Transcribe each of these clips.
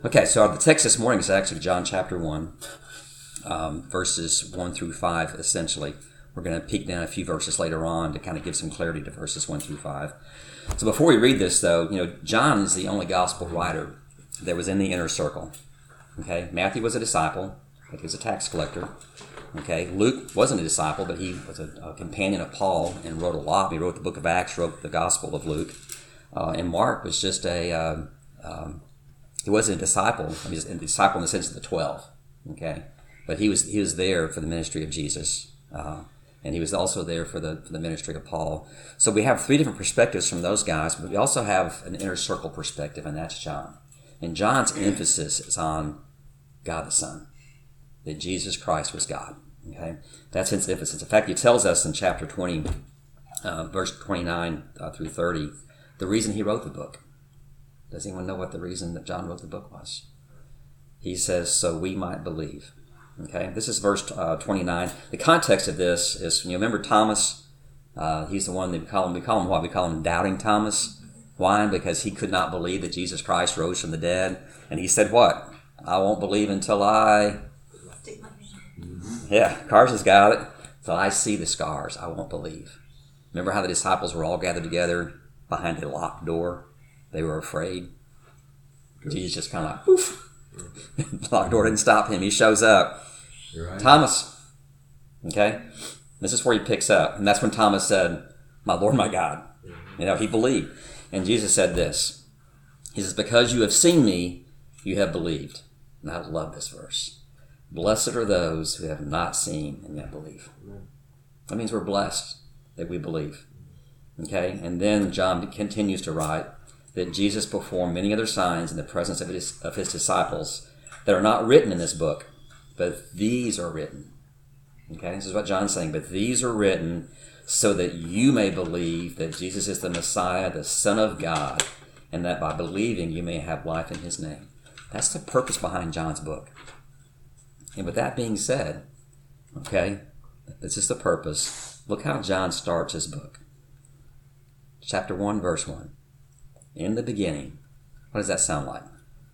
Okay, so the text this morning is actually John chapter 1, verses 1 through 5, essentially. We're going to peek down a few verses later on to kind of give some clarity to verses 1 through 5. So before we read this, though, John is the only gospel writer that was in the inner circle. Okay, Matthew was a disciple, but he was a tax collector. Okay, Luke wasn't a disciple, but he was a companion of Paul and wrote a lot. He wrote the book of Acts, wrote the Gospel of Luke. And Mark was just he wasn't a disciple. I mean, a disciple in the sense of the 12. Okay, but he was there for the ministry of Jesus, and he was also there for the ministry of Paul. So we have three different perspectives from those guys, but we also have an inner circle perspective, and that's John. And John's emphasis is on God the Son, that Jesus Christ was God. Okay, that's his emphasis. In fact, he tells us in chapter 20, verse 29 through 30, the reason he wrote the book. Does anyone know what the reason that John wrote the book was? He says, so we might believe. Okay, this is verse 29. The context of this is, remember Thomas? He's the one that we call him what? We call him Doubting Thomas. Why? Because he could not believe that Jesus Christ rose from the dead. And he said what? I won't believe until I... Yeah, Carson's got it. Till I see the scars, I won't believe. Remember how the disciples were all gathered together behind a locked door? They were afraid. Good. Jesus just kind of like, poof. Locked door didn't stop him. He shows up. You're right. Thomas. Okay? This is where he picks up. And that's when Thomas said, my Lord, my God. He believed. And Jesus said this. He says, because you have seen me, you have believed. And I love this verse. Blessed are those who have not seen and yet believe. That means we're blessed that we believe. Okay? And then John continues to write that Jesus performed many other signs in the presence of his disciples that are not written in this book, but these are written. Okay, this is what John's saying. But these are written so that you may believe that Jesus is the Messiah, the Son of God, and that by believing you may have life in his name. That's the purpose behind John's book. And with that being said, okay, this is the purpose. Look how John starts his book. Chapter 1, verse 1. In the beginning. What does that sound like?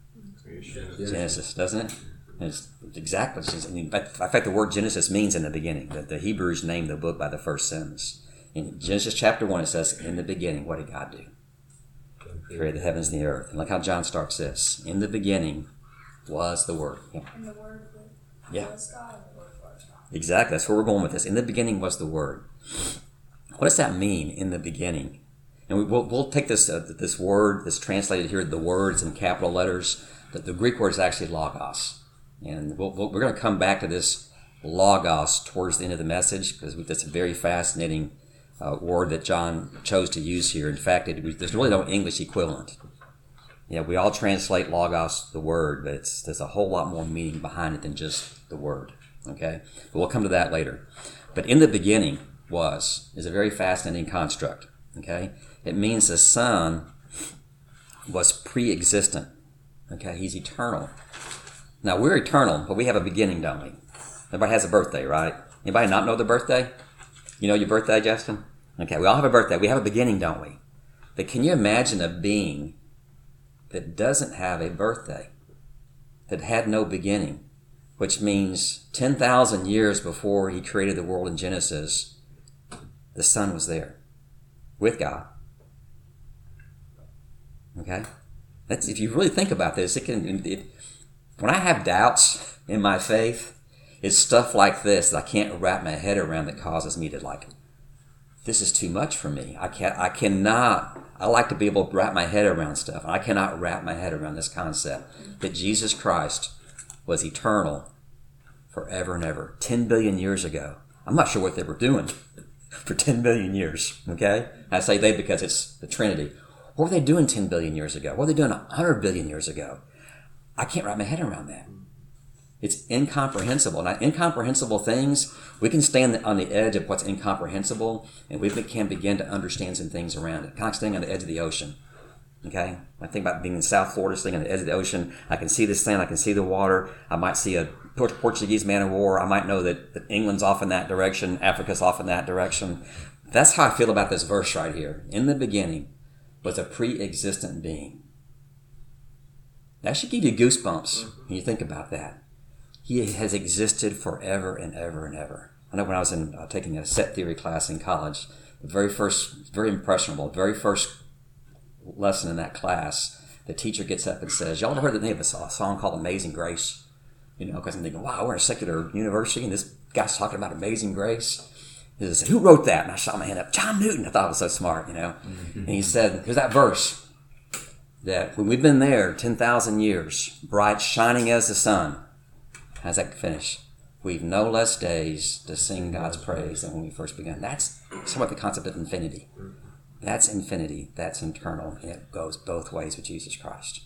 Genesis, doesn't it? It's exactly. In fact, the word Genesis means in the beginning. The Hebrews named the book by the first sentence. In Genesis chapter 1, it says, in the beginning, what did God do? He created the heavens and the earth. And look how John starts this. In the beginning was the Word. Yeah. And the Word was God, and the Word was God. Exactly. That's where we're going with this. In the beginning was the Word. What does that mean, in the beginning? And we'll take this word that's translated here, the words in capital letters. The Greek word is actually logos. And we're going to come back to this logos towards the end of the message because that's a very fascinating word that John chose to use here. In fact, there's really no English equivalent. We all translate logos, the word, but there's a whole lot more meaning behind it than just the word. Okay? But we'll come to that later. But in the beginning is a very fascinating construct. Okay? It means the Son was pre-existent. Okay? He's eternal. Now, we're eternal, but we have a beginning, don't we? Everybody has a birthday, right? Anybody not know their birthday? You know your birthday, Justin? Okay, we all have a birthday. We have a beginning, don't we? But can you imagine a being that doesn't have a birthday, that had no beginning, which means 10,000 years before he created the world in Genesis, the Son was there with God. Okay? If you really think about this, when I have doubts in my faith, it's stuff like this that I can't wrap my head around that causes me to this is too much for me. I like to be able to wrap my head around stuff. And I cannot wrap my head around this concept that Jesus Christ was eternal forever and ever. 10 billion years ago. I'm not sure what they were doing for 10 billion years. Okay? I say they because it's the Trinity. What were they doing 10 billion years ago? What were they doing 100 billion years ago? I can't wrap my head around that. It's incomprehensible. Now, incomprehensible things, we can stand on the edge of what's incomprehensible, and we can begin to understand some things around it. Kind of like standing on the edge of the ocean. Okay? I think about being in South Florida, standing on the edge of the ocean. I can see the sand. I can see the water. I might see a Portuguese man of war. I might know that England's off in that direction. Africa's off in that direction. That's how I feel about this verse right here. In the beginning was a pre-existent being. That should give you goosebumps when you think about that. He has existed forever and ever and ever. I know when I was taking a set theory class in college, the very first, very impressionable, very first lesson in that class, the teacher gets up and says, y'all ever heard the name of a song called Amazing Grace? Because I'm thinking, wow, we're in a secular university and this guy's talking about Amazing Grace. He said, who wrote that? And I shot my hand up, John Newton. I thought it was so smart, And he said, here's that verse, that when we've been there 10,000 years, bright, shining as the sun, how's that finish? We've no less days to sing God's praise than when we first began. That's somewhat the concept of infinity. That's infinity. That's eternal. And it goes both ways with Jesus Christ.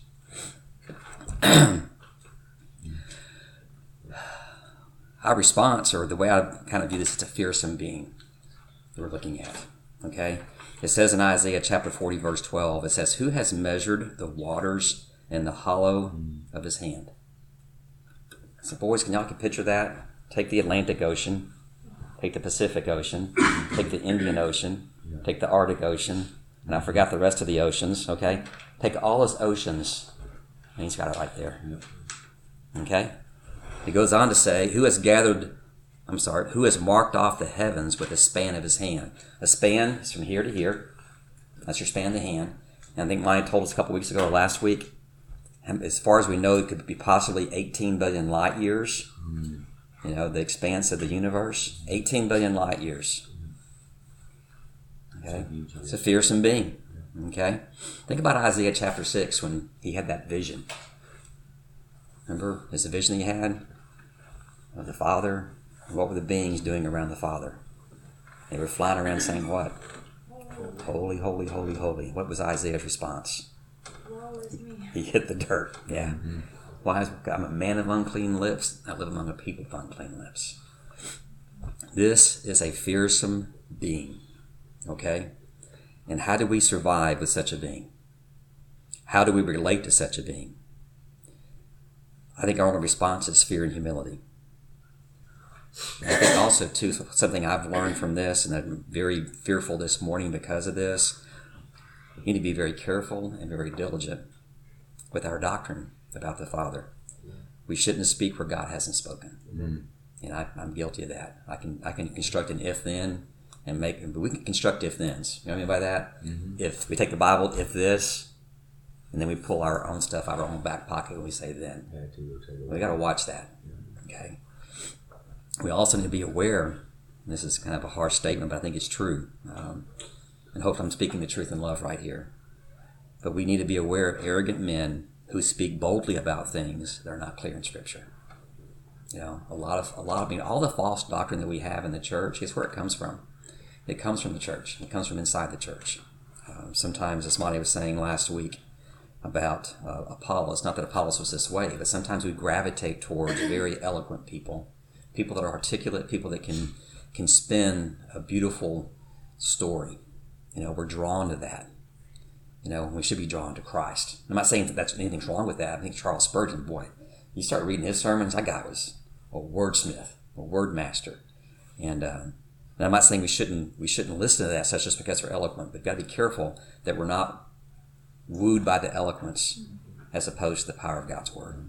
Our response, or the way I kind of view this, it's a fearsome being that we're looking at. Okay? It says in Isaiah chapter 40, verse 12, it says, who has measured the waters in the hollow of his hand? So boys, can y'all picture that? Take the Atlantic Ocean, take the Pacific Ocean, take the Indian Ocean, take the Arctic Ocean, and I forgot the rest of the oceans, okay? Take all those oceans, and he's got it right there. Okay? He goes on to say, who has marked off the heavens with a span of his hand? A span is from here to here. That's your span of the hand. And I think Maya told us a couple weeks ago or last week, as far as we know, it could be possibly 18 billion light years. The expanse of the universe, 18 billion light years. Okay? It's a fearsome being. Okay? Think about Isaiah chapter 6 when he had that vision. Remember? It's the vision he had of the Father. What were the beings doing around the Father? They were flying around saying what? Holy, holy, holy, holy. What was Isaiah's response? Woe is me. He hit the dirt. Yeah. Why? I'm a man of unclean lips. I live among a people of unclean lips. This is a fearsome being. Okay? And how do we survive with such a being? How do we relate to such a being? I think our only response is fear and humility. I think also, too, something I've learned from this, and I'm very fearful this morning because of this, we need to be very careful and very diligent with our doctrine about the Father. We shouldn't speak where God hasn't spoken. And I'm guilty of that. I can construct an if-then but we can construct if-thens. You know what I mean by that? If we take the Bible, if this, and then we pull our own stuff out of our own back pocket when we say then. We got to watch that. Okay. We also need to be aware, and this is kind of a harsh statement, but I think it's true, and hopefully I'm speaking the truth in love right here, but we need to be aware of arrogant men who speak boldly about things that are not clear in Scripture. All the false doctrine that we have in the church, guess where it comes from? It comes from the church. It comes from inside the church. Sometimes, as Monty was saying last week about Apollos, not that Apollos was this way, but sometimes we gravitate towards very eloquent people that are articulate, people that can spin a beautiful story. We're drawn to that. We should be drawn to Christ. I'm not saying that that's anything's wrong with that. I think Charles Spurgeon, boy, you start reading his sermons, that guy was a wordsmith, a word master. And I'm not saying we shouldn't listen to that such just because they're eloquent, but we've got to be careful that we're not wooed by the eloquence as opposed to the power of God's word.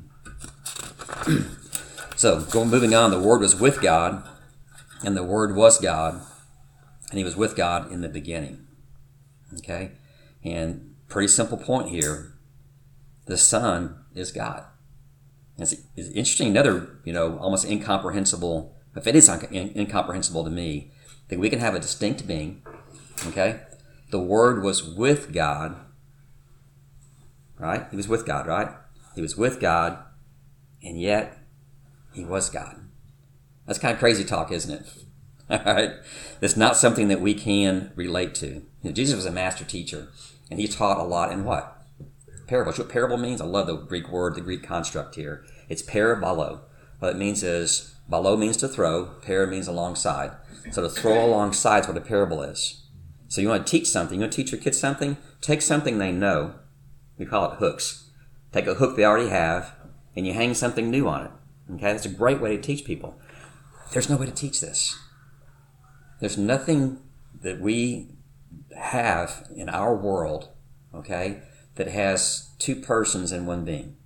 So, moving on, the Word was with God, and the Word was God, and He was with God in the beginning. Okay? And pretty simple point here. The Son is God. It's interesting, another, almost incomprehensible, if it is incomprehensible to me, that we can have a distinct being, okay? The Word was with God, right? He was with God, right? He was with God, and yet He was God. That's kind of crazy talk, isn't it? All right? It's not something that we can relate to. Jesus was a master teacher, and He taught a lot in what? Parables. What parable means? I love the Greek word, the Greek construct here. It's parabolo. What it means is, balo means to throw, para means alongside. So to throw alongside is what a parable is. So you want to teach something, you want to teach your kids something, take something they know, we call it hooks. Take a hook they already have, and you hang something new on it. Okay, that's a great way to teach people. There's no way to teach this. There's nothing that we have in our world, okay, that has two persons and one being.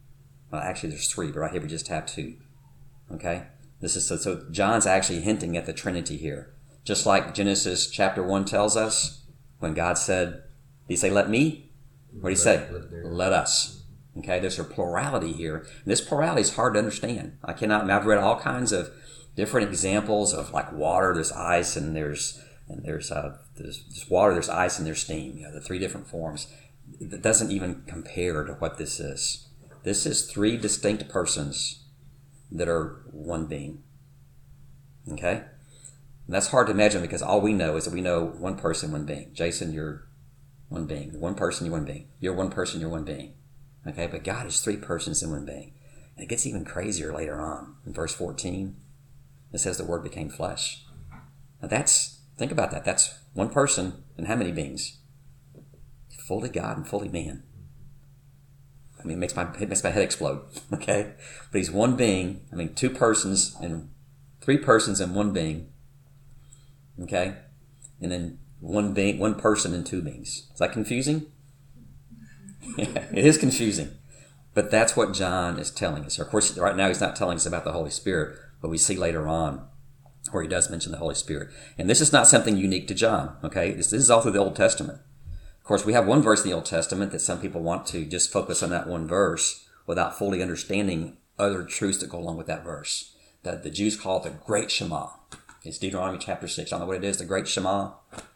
Well, actually, there's three, but right here we just have two. Okay? This is so John's actually hinting at the Trinity here. Just like Genesis chapter 1 tells us, when God said, did he say, let me? What did he say? Let us. Okay, there's a plurality here. And this plurality is hard to understand. I've read all kinds of different examples of like water, there's ice, and there's water, there's ice, and there's steam. The three different forms. It doesn't even compare to what this is. This is three distinct persons that are one being. Okay? And that's hard to imagine because all we know is that we know one person, one being. Jason, you're one being. One person, you're one being. You're one person, you're one being. Okay? But God is three persons in one being. And it gets even crazier later on. In verse 14, it says the Word became flesh. Now think about that. That's one person and how many beings? Fully God and fully man. I mean, it makes my head explode. Okay? But he's one being. I mean, two persons and three persons and one being. Okay? And then one person and two beings. Is that confusing? Yeah, it is confusing. But that's what John is telling us. Of course, right now he's not telling us about the Holy Spirit, but we see later on where he does mention the Holy Spirit. And this is not something unique to John. Okay? This is all through the Old Testament. Of course, we have one verse in the Old Testament that some people want to just focus on that one verse without fully understanding other truths that go along with that verse. That the Jews call it the Great Shema. It's Deuteronomy chapter 6. I don't know what it is, the Great Shema.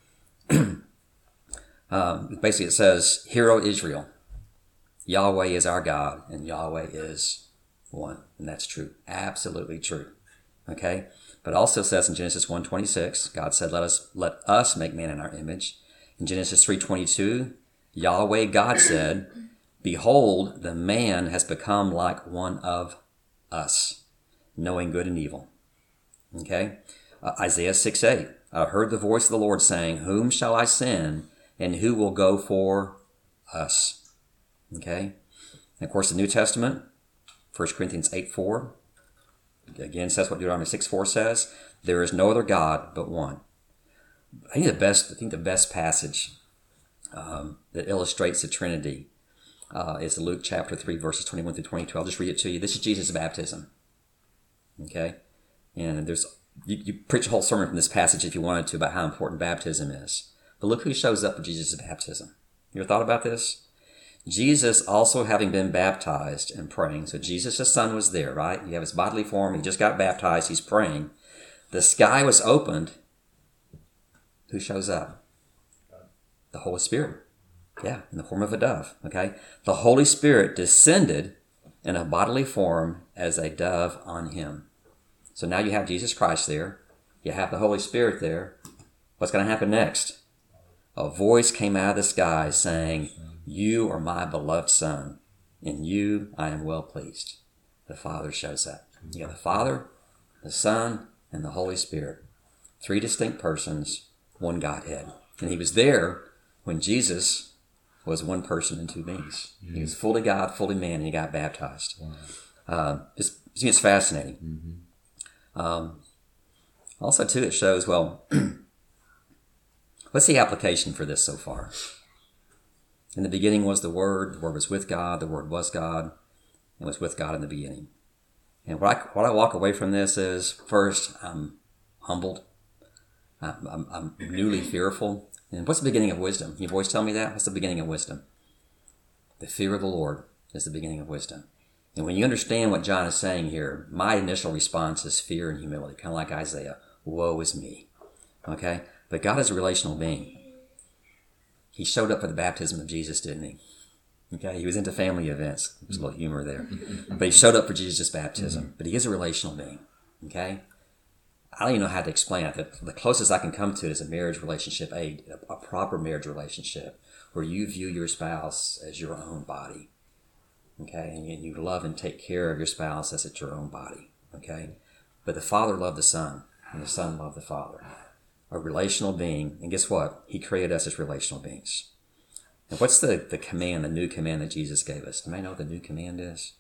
Basically, it says, Hear, O Israel, Yahweh is our God, and Yahweh is one. And that's true. Absolutely true. Okay? But it also says in Genesis 1:26, God said, let us make man in our image. In Genesis 3:22, Yahweh God said, Behold, the man has become like one of us, knowing good and evil. Okay? Isaiah 6:8, I heard the voice of the Lord saying, Whom shall I send, and who will go for us? Okay? And of course, the New Testament, 1 Corinthians 8:4, again says what Deuteronomy 6:4 says, There is no other God but one. I think the best passage that illustrates the Trinity is Luke chapter 3, verses 21 through 22. I'll just read it to you. This is Jesus' baptism. Okay? And you preach a whole sermon from this passage if you wanted to about how important baptism is. But look who shows up for Jesus' baptism. You ever thought about this? Jesus also having been baptized and praying. So Jesus, the Son, was there, right? You have his bodily form. He just got baptized. He's praying. The sky was opened. Who shows up? The Holy Spirit. Yeah, in the form of a dove. Okay? The Holy Spirit descended in a bodily form as a dove on him. So now you have Jesus Christ there. You have the Holy Spirit there. What's going to happen next? A voice came out of the sky saying, You are my beloved Son. In you I am well pleased. The Father shows up. You have the Father, the Son, and the Holy Spirit. Three distinct persons, one Godhead. And he was there when Jesus was one person and two beings. Mm-hmm. He was fully God, fully man, and he got baptized. Wow. It's fascinating. Mm-hmm. Also, too, it shows, well, what's the application for this so far? In the beginning was the Word was with God, the Word was God, and was with God in the beginning. And what I walk away from this is, first, I'm humbled. I'm newly fearful. And what's the beginning of wisdom? You've always tell me that. What's the beginning of wisdom? The fear of the Lord is the beginning of wisdom. And when you understand what John is saying here, my initial response is fear and humility, kind of like Isaiah. Woe is me. Okay? But God is a relational being. He showed up for the baptism of Jesus, didn't he? Okay? He was into family events. There's a little humor there. But he showed up for Jesus' baptism. But he is a relational being. Okay? I don't even know how to explain it. The closest I can come to it is a marriage relationship, a proper marriage relationship, where you view your spouse as your own body. Okay? And you love and take care of your spouse as it's your own body. Okay? But the Father loved the Son, and the Son loved the Father. A relational being. And guess what? He created us as relational beings. And what's the command, the new command that Jesus gave us? Do you know what the new command is?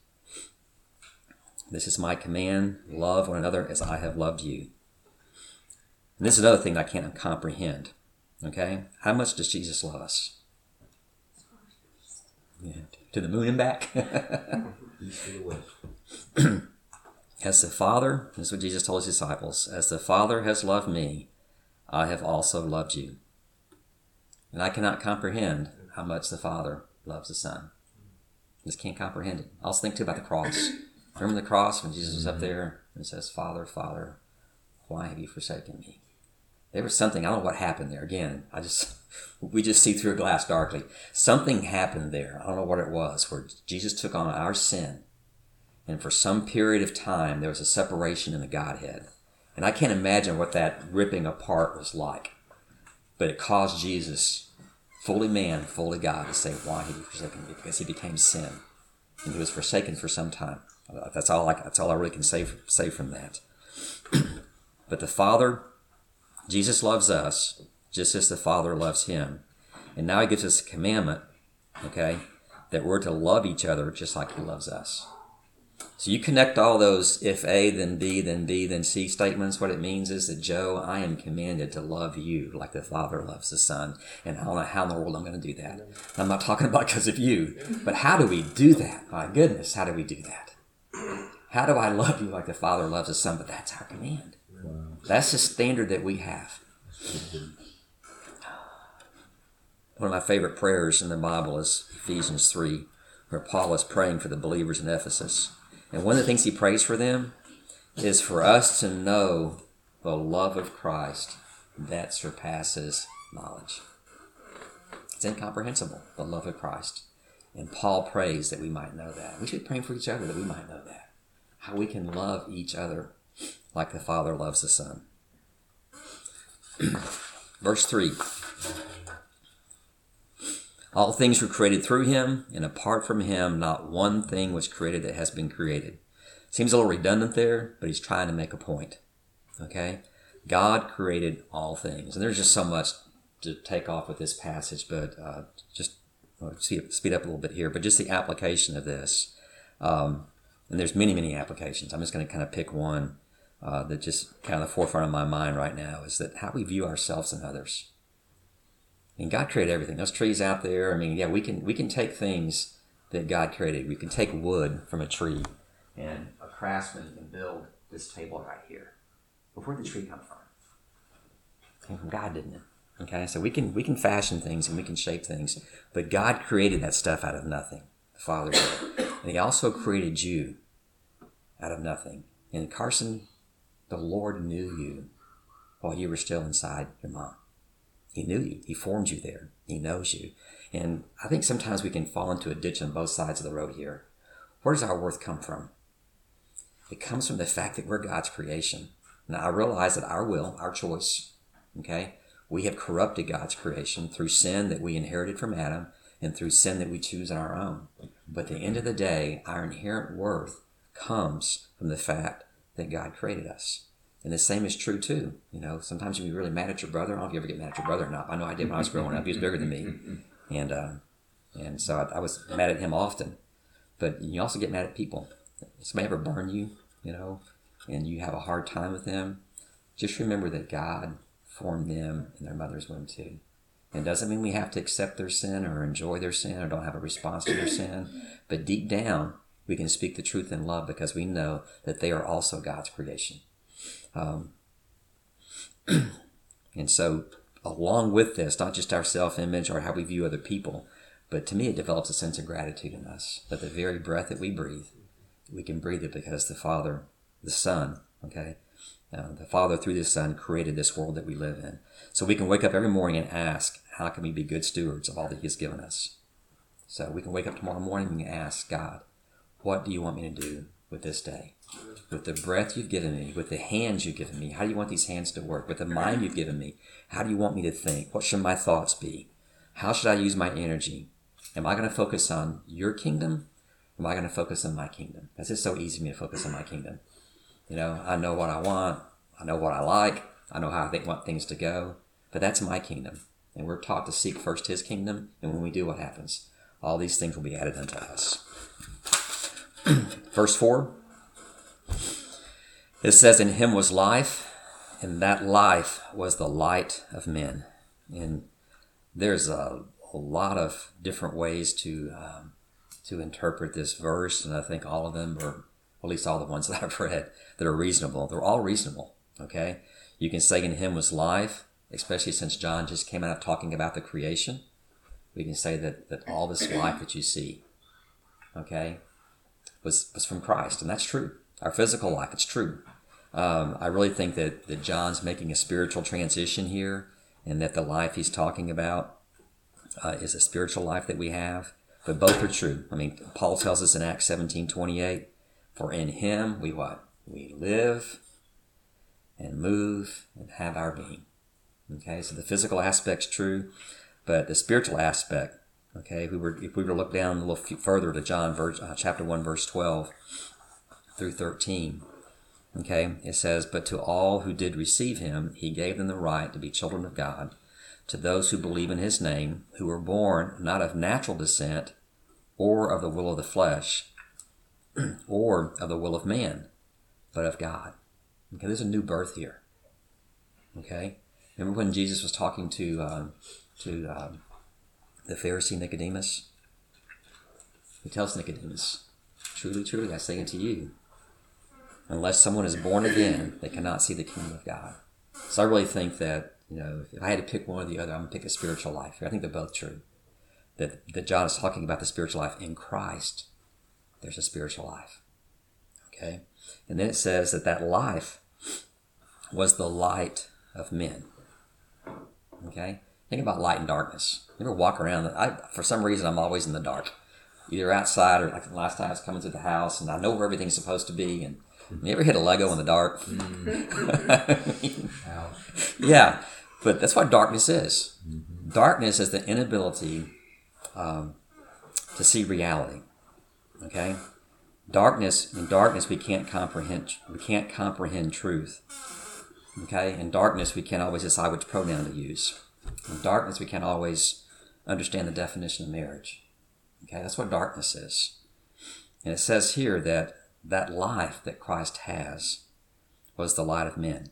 This is my command, love one another as I have loved you. And this is another thing that I can't comprehend. Okay? How much does Jesus love us? Yeah. to the moon and back. East to the west. As the Father, this is what Jesus told his disciples, as the Father has loved me, I have also loved you. And I cannot comprehend how much the Father loves the Son. Just can't comprehend it. I also think too about the cross. Remember the cross when Jesus was up there and says, Father, Father, why have you forsaken me? There was something, I don't know what happened there. Again, we just see through a glass darkly. Something happened there. I don't know what it was, where Jesus took on our sin. And for some period of time, there was a separation in the Godhead. And I can't imagine what that ripping apart was like. But it caused Jesus, fully man, fully God, to say, why have you forsaken me? Because he became sin. And he was forsaken for some time. That's all I really can say from that. But the Father, Jesus loves us just as the Father loves him. And now he gives us a commandment, okay, that we're to love each other just like he loves us. So you connect all those if A, then B, then B, then C statements. What it means is that, Joe, I am commanded to love you like the Father loves the Son. And I don't know how in the world I'm going to do that. I'm not talking about because of you. But how do we do that? My goodness, how do we do that? How do I love you like the Father loves the Son? But that's our command. Wow. That's the standard that we have. One of my favorite prayers in the Bible is Ephesians 3, where Paul is praying for the believers in Ephesus. And one of the things he prays for them is for us to know the love of Christ that surpasses knowledge. It's incomprehensible, the love of Christ. And Paul prays that we might know that. We should pray for each other that we might know that. How we can love each other like the Father loves the Son. Verse 3. All things were created through him, and apart from him, not one thing was created that has been created. Seems a little redundant there, but he's trying to make a point. Okay? God created all things. And there's just so much to take off with this passage, but just speed up a little bit here. But just the application of this. And there's many, many applications. I'm just going to kind of pick one that just kind of the forefront of my mind right now is that how we view ourselves and others. And God created everything. Those trees out there, I mean, yeah, we can take things that God created. We can take wood from a tree, and a craftsman can build this table right here. But where did the tree come from? It came from God, didn't it? Okay, so we can fashion things and we can shape things, but God created that stuff out of nothing. The Father did. And he also created you out of nothing. And Carson, the Lord knew you while you were still inside your mom. He knew you. He formed you there. He knows you. And I think sometimes we can fall into a ditch on both sides of the road here. Where does our worth come from? It comes from the fact that we're God's creation. Now, I realize that our will, our choice, okay, we have corrupted God's creation through sin that we inherited from Adam and through sin that we choose on our own. But at the end of the day, our inherent worth comes from the fact that God created us. And the same is true too. You know, sometimes you can be really mad at your brother. I don't know if you ever get mad at your brother or not. I know I did when I was growing up. He was bigger than me. And so I was mad at him often. But you also get mad at people. If somebody ever burn you, you know, and you have a hard time with them, just remember that God formed them in their mother's womb too. And it doesn't mean we have to accept their sin or enjoy their sin or don't have a response to their sin. But deep down, we can speak the truth in love because we know that they are also God's creation. And so along with this, not just our self-image or how we view other people, but to me it develops a sense of gratitude in us that the very breath that we breathe, we can breathe it because the Father, the Son, okay, the Father through the Son created this world that we live in. So we can wake up every morning and ask, how can we be good stewards of all that he has given us? So we can wake up tomorrow morning and ask God, what do you want me to do with this day? With the breath you've given me, with the hands you've given me, how do you want these hands to work? With the mind you've given me, how do you want me to think? What should my thoughts be? How should I use my energy? Am I going to focus on your kingdom? Or am I going to focus on my kingdom? Because it's so easy for me to focus on my kingdom. You know, I know what I want. I know what I like. I know how I want things to go. But that's my kingdom. And we're taught to seek first his kingdom. And when we do, what happens? All these things will be added unto us. Verse 4. It says, in him was life, and that life was the light of men. And there's a lot of different ways to to interpret this verse, and I think all of them, or at least all the ones that I've read, that are reasonable. They're all reasonable, okay? You can say in him was life, especially since John just came out talking about the creation. We can say that all this life that you see, okay, was from Christ, and that's true. Our physical life, it's true. I really think that John's making a spiritual transition here, and that the life he's talking about is a spiritual life that we have. But both are true. I mean, Paul tells us in Acts 17:28, for in him we what? We live and move and have our being. Okay, so the physical aspect's true, but the spiritual aspect, okay, if we were to look down a little further to John chapter 1, verse 12 through 13, okay, it says, but to all who did receive him, he gave them the right to be children of God, to those who believe in his name, who were born not of natural descent, or of the will of the flesh, or of the will of man, but of God. Okay, there's a new birth here. Okay, remember when Jesus was talking to the Pharisee Nicodemus? He tells Nicodemus, truly, truly, I say unto you, unless someone is born again, they cannot see the kingdom of God. So I really think that, if I had to pick one or the other, I'm going to pick a spiritual life here. I think they're both true. That John is talking about the spiritual life in Christ. There's a spiritual life. Okay? And then it says that life was the light of men. Okay? Think about light and darkness. You ever walk around? For some reason, I'm always in the dark. Either outside or like the last time I was coming to the house, and I know where everything's supposed to be. And you ever hit a Lego in the dark? Yeah. But that's what darkness is. Mm-hmm. Darkness is the inability to see reality. Okay? In darkness we can't comprehend truth. Okay? In darkness we can't always decide which pronoun to use. In darkness we can't always understand the definition of marriage. Okay? That's what darkness is. And it says here that life that Christ has was the light of men.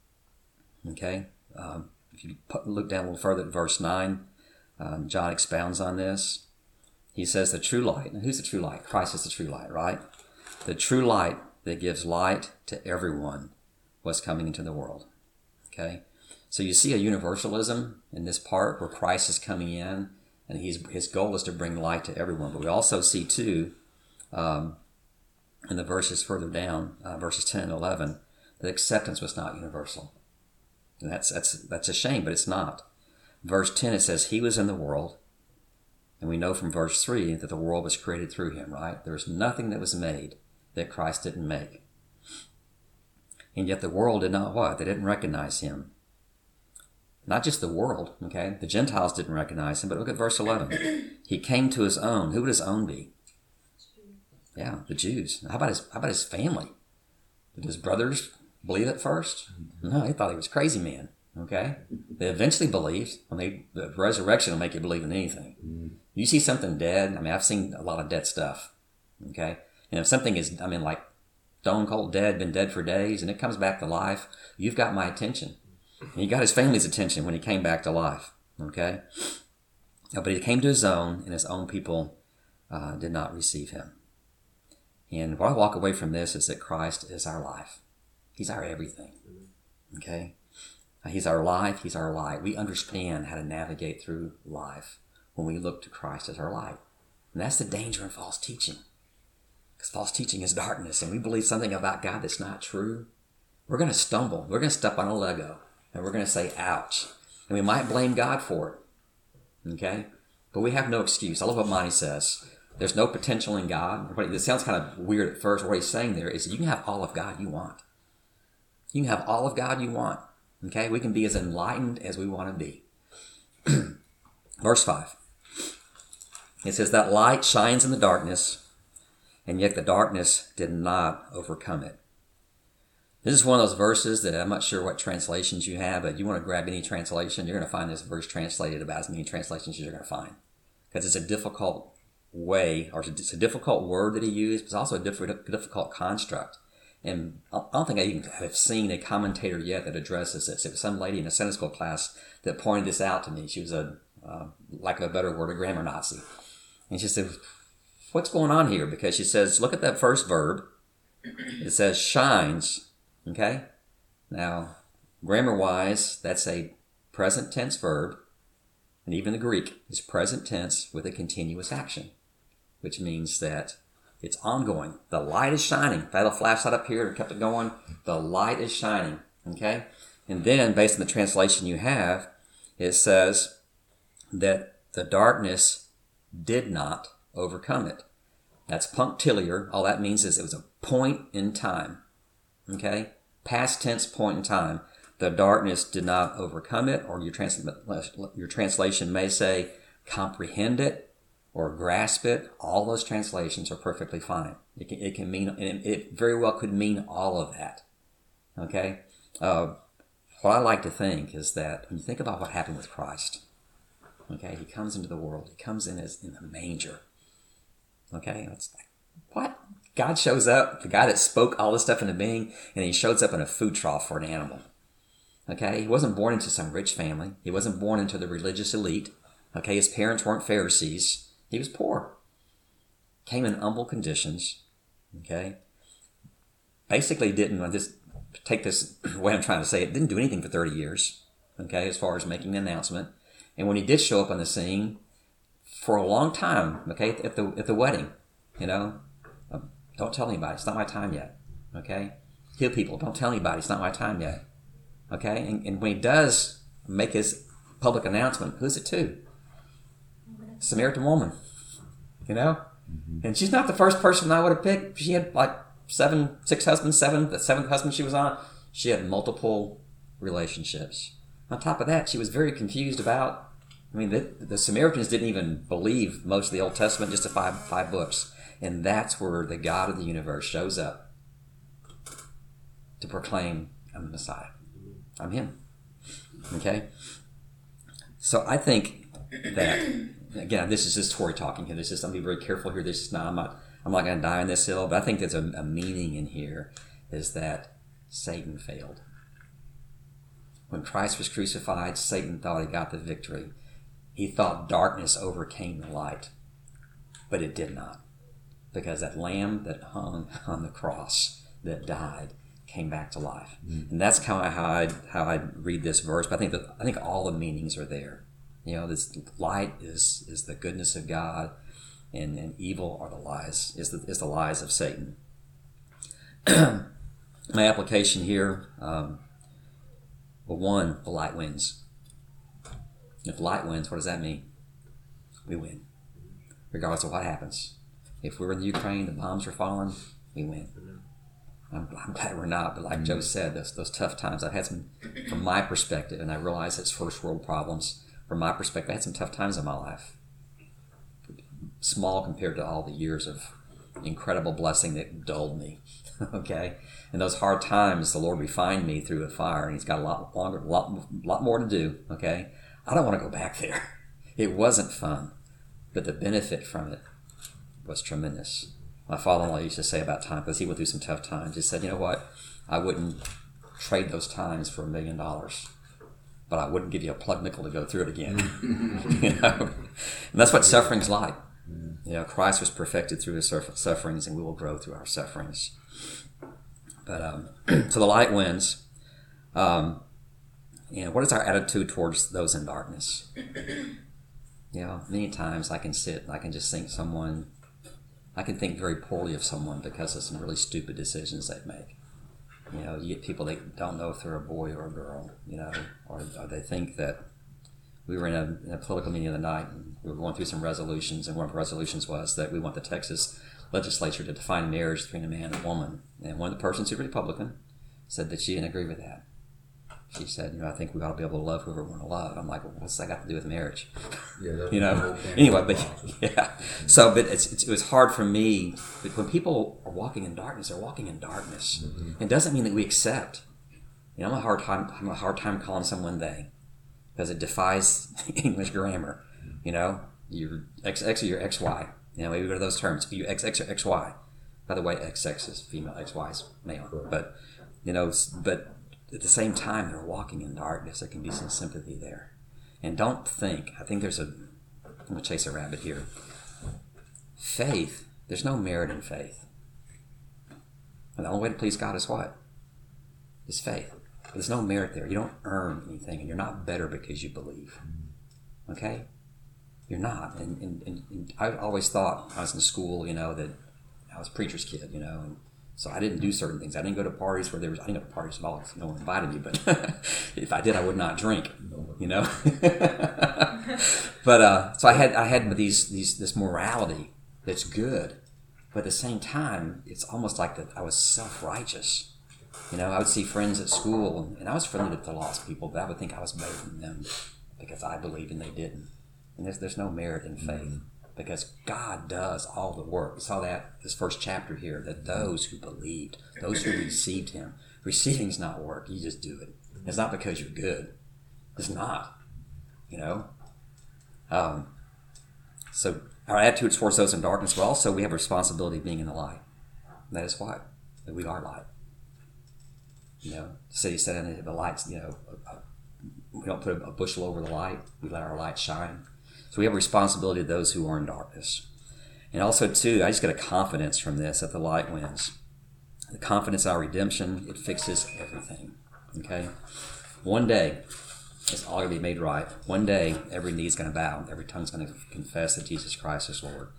Okay? If you look down a little further at verse 9, John expounds on this. He says the true light. And who's the true light? Christ is the true light, right? The true light that gives light to everyone was coming into the world. Okay? So you see a universalism in this part where Christ is coming in, and his goal is to bring light to everyone. But we also see, too, in the verses further down, verses 10 and 11, that acceptance was not universal. And that's a shame, but it's not. Verse 10, it says, he was in the world, and we know from verse 3 that the world was created through him, right? There was nothing that was made that Christ didn't make. And yet the world did not what? They didn't recognize him. Not just the world, okay? The Gentiles didn't recognize him, but look at verse 11. He came to his own. Who would his own be? Yeah, the Jews. How about his family? Did his brothers believe at first? No, they thought he was a crazy man. Okay? They eventually believed. The resurrection will make you believe in anything. You see something dead, I've seen a lot of dead stuff. Okay? And if something is, like stone cold dead, been dead for days, and it comes back to life, you've got my attention. And he got his family's attention when he came back to life. Okay? But he came to his own, and his own people did not receive him. And what I walk away from this is that Christ is our life. He's our everything. Okay? He's our life. He's our light. We understand how to navigate through life when we look to Christ as our light. And that's the danger in false teaching. Because false teaching is darkness, and we believe something about God that's not true. We're going to stumble. We're going to step on a Lego, and we're going to say, ouch. And we might blame God for it. Okay? But we have no excuse. I love what Monty says. There's no potential in God. This sounds kind of weird at first. What he's saying there is that you can have all of God you want. You can have all of God you want. Okay? We can be as enlightened as we want to be. Verse 5. It says, that light shines in the darkness, and yet the darkness did not overcome it. This is one of those verses that I'm not sure what translations you have, but you want to grab any translation, you're going to find this verse translated about as many translations as you're going to find. Because it's a difficult way, or it's a difficult word that he used, but it's also a difficult construct. And I don't think I even have seen a commentator yet that addresses this. It was some lady in a Sunday school class that pointed this out to me. She was lack of a better word, a grammar Nazi. And she said, what's going on here? Because she says, look at that first verb. It says shines, okay? Now, grammar-wise, that's a present tense verb, and even the Greek is present tense with a continuous action, which means that it's ongoing. The light is shining. If I had a flashlight up here and kept it going, the light is shining, okay? And then, based on the translation you have, it says that the darkness did not overcome it. That's punctiliar. All that means is it was a point in time, okay? Past tense point in time. The darkness did not overcome it, or your translation may say comprehend it or grasp it. All those translations are perfectly fine. It can mean, and it very well could mean all of that, okay? What I like to think is that when you think about what happened with Christ, okay, he comes into the world. He comes in as in the manger, okay? It's like, what? God shows up, the guy that spoke all this stuff into being, and he shows up in a food trough for an animal. Okay, he wasn't born into some rich family. He wasn't born into the religious elite. Okay, his parents weren't Pharisees. He was poor. Came in humble conditions. Okay, basically didn't, just take this way I'm trying to say it, didn't do anything for 30 years. Okay, as far as making an announcement. And when he did show up on the scene, for a long time, okay, at the wedding, don't tell anybody. It's not my time yet. Okay, heal people. Don't tell anybody. It's not my time yet. Okay, and when he does make his public announcement, who's it to? Samaritan woman, And she's not the first person I would have picked. She had like six husbands, the seventh husband she was on. She had multiple relationships. On top of that, she was very confused about, the Samaritans didn't even believe most of the Old Testament, just the five books. And that's where the God of the universe shows up to proclaim, I'm the Messiah. I'm him. Okay? So I think that, again, this is just Tori talking here. This is, I'm being very careful here. This is not, I'm not going to die on this hill, but I think there's a meaning in here is that Satan failed. When Christ was crucified, Satan thought he got the victory. He thought darkness overcame the light, but it did not. Because that lamb that hung on the cross, that died, came back to life. And that's how I read this verse. But I think all the meanings are there. This light is the goodness of God, and evil are the lies, is the lies of Satan. My application here, one, the light wins. If light wins, what does that mean? We win, regardless of what happens. If we're in the Ukraine, the bombs are falling, we win. I'm glad we're not, but like Joe said, those tough times, I've had some, from my perspective, and I realize it's first world problems. From my perspective, I had some tough times in my life. Small compared to all the years of incredible blessing that dulled me. Okay? In those hard times, the Lord refined me through a fire, and he's got a lot more to do. Okay? I don't want to go back there. It wasn't fun, but the benefit from it was tremendous. My father-in-law used to say about time, because he went through some tough times, he said, you know what, I wouldn't trade those times for $1 million, but I wouldn't give you a plug nickel to go through it again. And that's what suffering's like. Christ was perfected through his sufferings, and we will grow through our sufferings. But so the light wins. What is our attitude towards those in darkness? Many times I can sit and I can just think I can think very poorly of someone because of some really stupid decisions they make. You get people that don't know if they're a boy or a girl, or they think that we were in a political meeting the other night, and we were going through some resolutions, and one of the resolutions was that we want the Texas legislature to define marriage between a man and a woman. And one of the persons who's Republican said that she didn't agree with that. She said, I think we ought to be able to love whoever we want to love. I'm like, well, what's that got to do with marriage? Anyway, but yeah. So, but it was hard for me. But when people are walking in darkness, they're walking in darkness. Mm-hmm. It doesn't mean that we accept. I'm a hard time calling someone they, because it defies English grammar. Your XX or your XY. Maybe we go to those terms. You XX or XY. By the way, XX is female, XY is male. But but at the same time, they're walking in darkness. There can be some sympathy there. And don't think, I think I'm going to chase a rabbit here. Faith, there's no merit in faith. And the only way to please God is what? Is faith. There's no merit there. You don't earn anything, and you're not better because you believe. Okay? You're not. And I always thought, I was in school, that I was a preacher's kid, and so I didn't do certain things. I didn't go to parties where I didn't go to parties at all because no one invited me, but if I did, I would not drink, But so I had this morality that's good, but at the same time, it's almost like that I was self-righteous. I would see friends at school, and I was friendly to lost people, but I would think I was better than them because I believed and they didn't. And there's no merit in faith because God does all the work. We saw that this first chapter here, that those who believed, those who received him, receiving's not work. You just do it. It's not because you're good. It's not. So our attitude towards those in darkness, but also we have a responsibility of being in the light. And that is what? That we are light. The city said in the lights, we don't put a bushel over the light. We let our light shine. So we have a responsibility to those who are in darkness. And also, too, I just get a confidence from this that the light wins. The confidence in our redemption, it fixes everything. Okay? One day, it's all going to be made right. One day, every knee's going to bow. Every tongue's going to confess that Jesus Christ is Lord.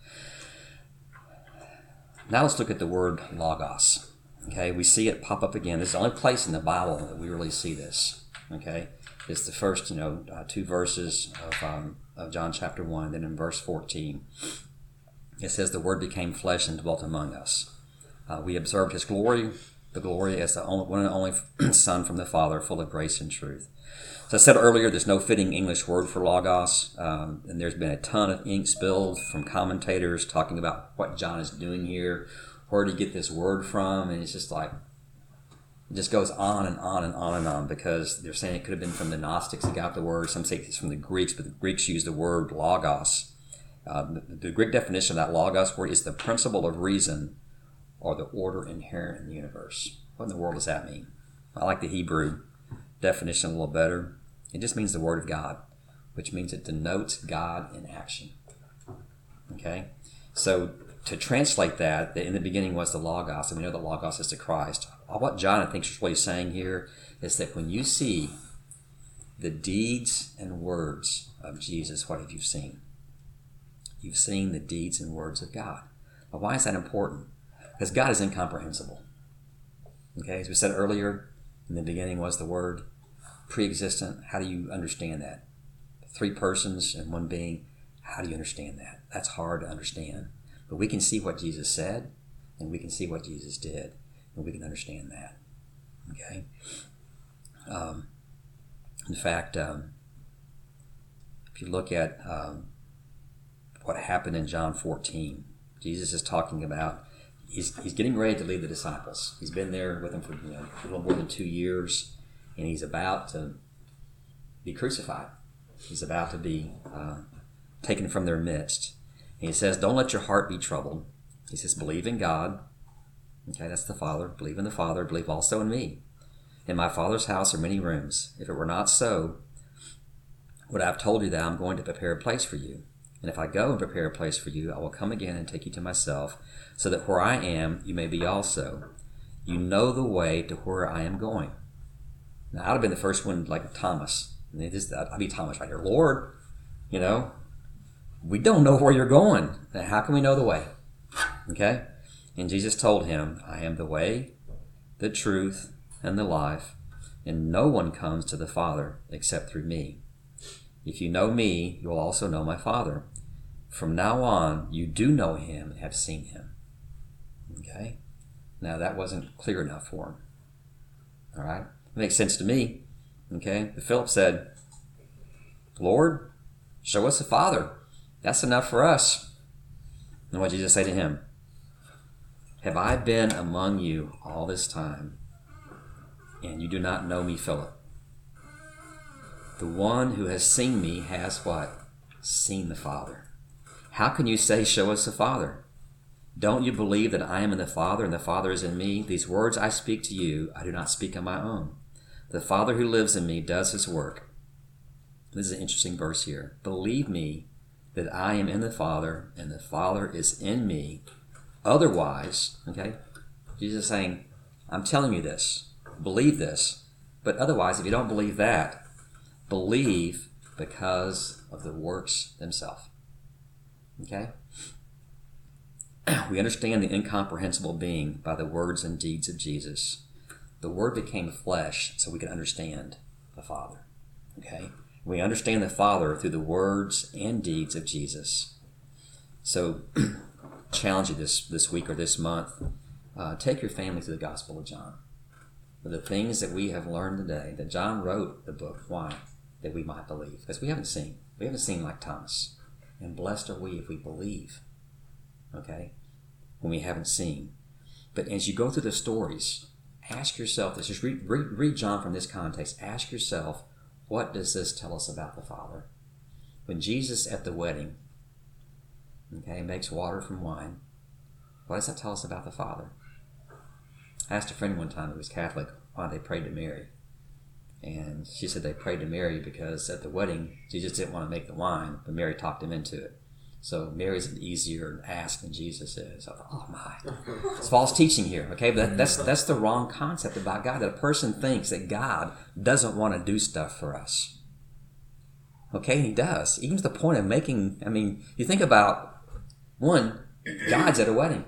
Now let's look at the word logos. Okay? We see it pop up again. This is the only place in the Bible that we really see this. Okay? It's the first, 2 verses of John chapter 1. Then in verse 14, it says, the Word became flesh and dwelt among us. We observed his glory, the glory as the one and only Son from the Father, full of grace and truth. So I said earlier, there's no fitting English word for logos, and there's been a ton of ink spilled from commentators talking about what John is doing here. Where did he get this word from? And it's just like, it just goes on and on and on and on because they're saying it could have been from the Gnostics that got the word. Some say it's from the Greeks, but the Greeks use the word logos. The Greek definition of that logos word is the principle of reason or the order inherent in the universe. What in the world does that mean? I like the Hebrew definition a little better. It just means the Word of God, which means it denotes God in action. Okay? So to translate that in the beginning was the Logos, and we know the Logos is the Christ. What John, I think, is really saying here is that when you see the deeds and words of Jesus, what have you seen? You've seen the deeds and words of God. Now, why is that important? Because God is incomprehensible. Okay, as we said earlier, in the beginning was the Word, pre-existent. How do you understand that? 3 persons and 1 being. How do you understand that? That's hard to understand. But we can see what Jesus said, and we can see what Jesus did, and we can understand that. Okay? In fact, if you look at what happened in John 14, Jesus is talking about, he's getting ready to lead the disciples. He's been there with them for a little more than 2 years, and he's about to be crucified. He's about to be taken from their midst. And he says, don't let your heart be troubled. He says, believe in God. Okay, that's the Father. Believe in the Father. Believe also in me. In my Father's house are many rooms. If it were not so, would I have told you that I'm going to prepare a place for you? And if I go and prepare a place for you, I will come again and take you to myself, so that where I am, you may be also. You know the way to where I am going. Now, I'd have been the first one, like Thomas. I'd be Thomas right here. Lord, we don't know where you're going. Now, how can we know the way? Okay? And Jesus told him, I am the way, the truth, and the life, and no one comes to the Father except through me. If you know me, you will also know my Father. From now on, you do know him and have seen him. Okay? Now, that wasn't clear enough for him. All right? It makes sense to me. Okay? But Philip said, Lord, show us the Father. That's enough for us. And what did Jesus say to him? Have I been among you all this time, and you do not know me, Philip? The one who has seen me has what? Seen the Father. How can you say, show us the Father? Don't you believe that I am in the Father and the Father is in me? These words I speak to you, I do not speak on my own. The Father who lives in me does his work. This is an interesting verse here. Believe me that I am in the Father and the Father is in me. Otherwise, okay, Jesus is saying, I'm telling you this, believe this, but otherwise, if you don't believe that, believe because of the works themselves. Okay? We understand the incomprehensible being by the words and deeds of Jesus. The Word became flesh so we can understand the Father. Okay? We understand the Father through the words and deeds of Jesus. So, challenge you this week or this month, take your family to the Gospel of John. For the things that we have learned today, that John wrote the book. Why? That we might believe. Because we haven't seen. We haven't seen like Thomas. And blessed are we if we believe. Okay? When we haven't seen. But as you go through the stories, ask yourself this. Just read John from this context. Ask yourself, what does this tell us about the Father? When Jesus at the wedding, okay, makes water from wine, what does that tell us about the Father? I asked a friend one time who was Catholic why they prayed to Mary. And she said they prayed to Mary because at the wedding, Jesus didn't want to make the wine, but Mary talked him into it. So Mary's an easier ask than Jesus is. I thought, oh my, it's false teaching here, okay? But that's the wrong concept about God, that a person thinks that God doesn't want to do stuff for us. Okay, and he does. Even to the point of making, you think about, one, God's at a wedding.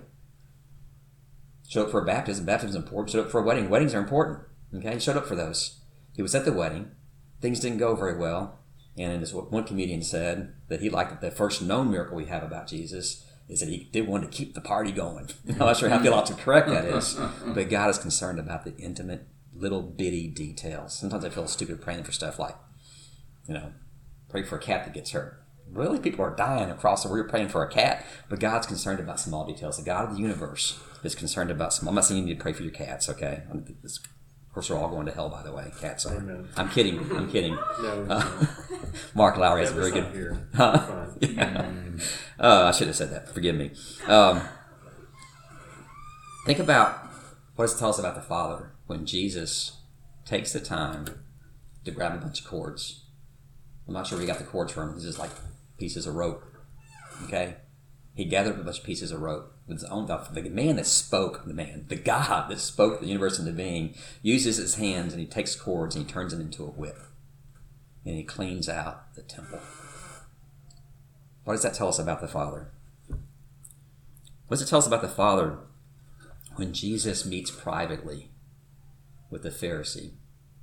Showed up for a baptism. Baptism is important. Showed up for a wedding. Weddings are important. Okay, he showed up for those. He was at the wedding. Things didn't go very well. And as one comedian said, that he liked the first known miracle we have about Jesus is that he did want to keep the party going. I'm not sure how theologically correct that is, but God is concerned about the intimate, little bitty details. Sometimes I feel stupid praying for stuff like, pray for a cat that gets hurt. Really? People are dying across the world. We're praying for a cat, but God's concerned about small details. The God of the universe is concerned about small. I'm not saying you need to pray for your cats, okay? Of course, they're all going to hell, by the way. Cats are. Amen. I'm kidding. No, Mark Lowry has a very good. Yeah. I should have said that. Forgive me. Think about what does it tell us about the Father when Jesus takes the time to grab a bunch of cords. I'm not sure where he got the cords from. This is like pieces of rope. Okay? He gathered up a bunch of pieces of rope. With his own, the man that spoke, the God that spoke the universe into being, uses his hands and he takes cords and he turns them into a whip. And he cleans out the temple. What does that tell us about the Father? What does it tell us about the Father when Jesus meets privately with the Pharisee?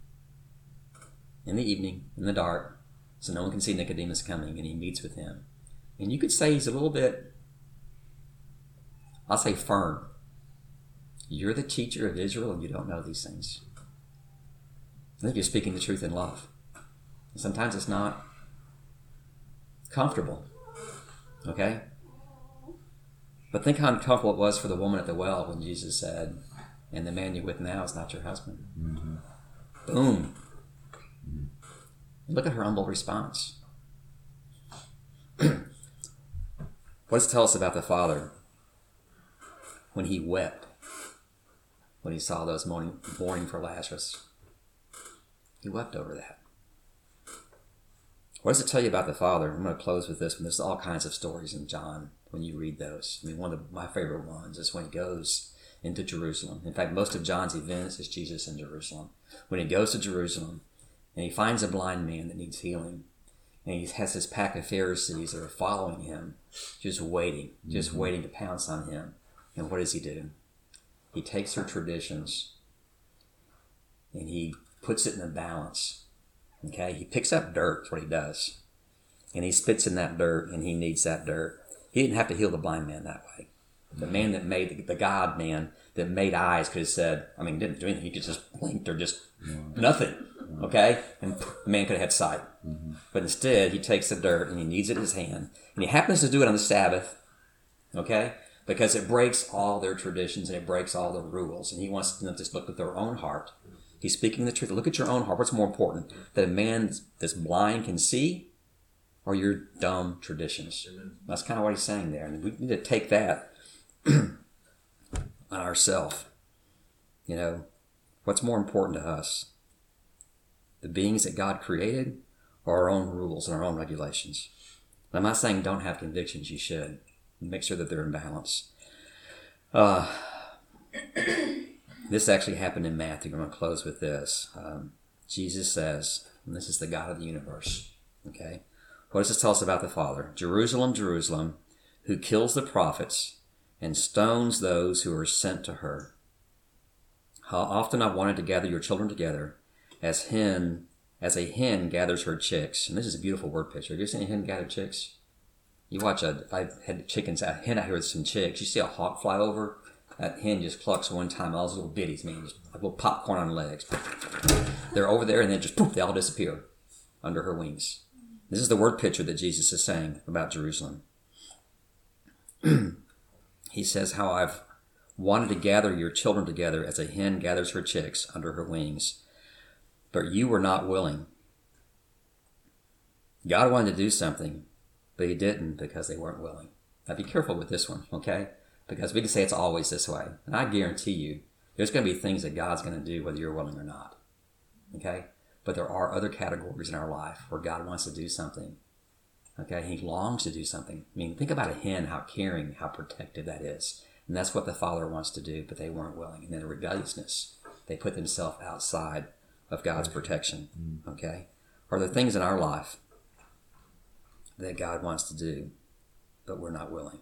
In the evening, in the dark, so no one can see Nicodemus coming, and he meets with him. And you could say he's a little bit, I'll say firm. You're the teacher of Israel and you don't know these things. I think you're speaking the truth in love. And sometimes it's not comfortable. Okay? But think how uncomfortable it was for the woman at the well when Jesus said, and the man you're with now is not your husband. Mm-hmm. Boom. Mm-hmm. Look at her humble response. What does it tell us about the Father when he wept when he saw those mourning for Lazarus? He wept over that. What does it tell you about the Father? I'm going to close with this one. There's all kinds of stories in John when you read those. One of my favorite ones is when he goes into Jerusalem. In fact, most of John's events is Jesus in Jerusalem. When he goes to Jerusalem and he finds a blind man that needs healing, and he has this pack of Pharisees that are following him, just waiting to pounce on him. And what does he do? He takes their traditions and he puts it in a balance. Okay? He picks up dirt, that's what he does. And he spits in that dirt, and he needs that dirt. He didn't have to heal the blind man that way. The man that made, the God man that made eyes could have said, didn't do anything. He could just blinked or just nothing. Okay? And the man could have had sight. Mm-hmm. But instead, he takes the dirt and he kneads it in his hand. And he happens to do it on the Sabbath. Okay? Because it breaks all their traditions and it breaks all the rules. And he wants them to just look at their own heart. He's speaking the truth. Look at your own heart. What's more important? That a man that's blind can see, or your dumb traditions? That's kind of what he's saying there. And we need to take that on ourselves. What's more important to us? The beings that God created, or our own rules and our own regulations? I'm not saying don't have convictions. You should. Make sure that they're in balance. This actually happened in Matthew. I'm going to close with this. Jesus says, and this is the God of the universe. Okay? What does this tell us about the Father? Jerusalem, Jerusalem, who kills the prophets and stones those who are sent to her. How often I've wanted to gather your children together as a hen gathers her chicks. And this is a beautiful word picture. Have you seen a hen gather chicks? You watch if I had chickens, a hen out here with some chicks, you see a hawk fly over, that hen just clucks one time, all those little bitties, man, just like little popcorn on legs. They're over there and then just poof, they all disappear under her wings. This is the word picture that Jesus is saying about Jerusalem. He says how I've wanted to gather your children together as a hen gathers her chicks under her wings, but you were not willing. God wanted to do something, but he didn't because they weren't willing. Now be careful with this one, okay? Because we can say it's always this way. And I guarantee you, there's going to be things that God's going to do whether you're willing or not. Okay? But there are other categories in our life where God wants to do something. Okay? He longs to do something. I mean, think about a hen, how caring, how protective that is. And that's what the Father wants to do, but they weren't willing. And then the rebelliousness. They put themselves outside of God's protection. Okay? Are there things in our life that God wants to do, but we're not willing?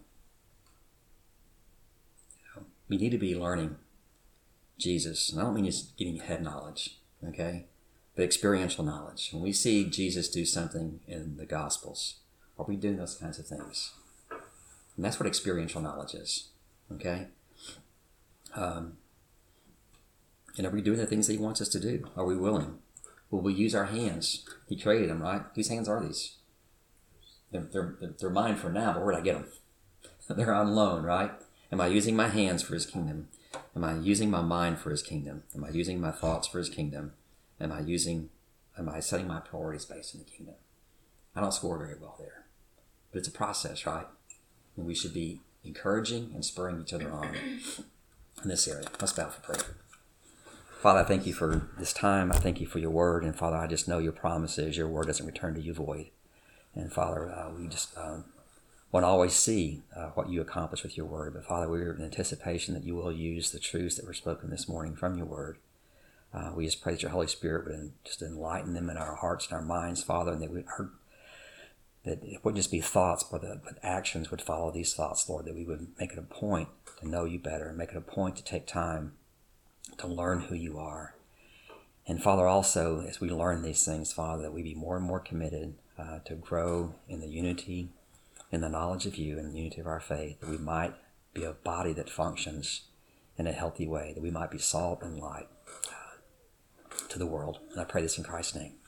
We need to be learning Jesus. And I don't mean just getting head knowledge, okay? But experiential knowledge. When we see Jesus do something in the Gospels, are we doing those kinds of things? And that's what experiential knowledge is, okay? And are we doing the things that he wants us to do? Are we willing? Will we use our hands? He created them, right? Whose hands are these? They're mine for now, but where'd I get them? They're on loan, right? Am I using my hands for his kingdom? Am I using my mind for his kingdom? Am I using my thoughts for his kingdom? Am I setting my priorities based in the kingdom? I don't score very well there. But it's a process, right? And we should be encouraging and spurring each other on in this area. Let's bow for prayer. Father, I thank you for this time. I thank you for your word. And Father, I just know your promise is your word doesn't return to you void. And Father, we just want to always see what you accomplish with your word. But Father, we're in anticipation that you will use the truths that were spoken this morning from your word. We just pray that your Holy Spirit would just enlighten them in our hearts and our minds, Father, and that it wouldn't just be thoughts, but actions would follow these thoughts, Lord, that we would make it a point to know you better and make it a point to take time to learn who you are. And Father, also, as we learn these things, Father, that we be more and more committed to grow in the unity, in the knowledge of you and the unity of our faith, that we might be a body that functions in a healthy way, that we might be salt and light to the world. And I pray this in Christ's name.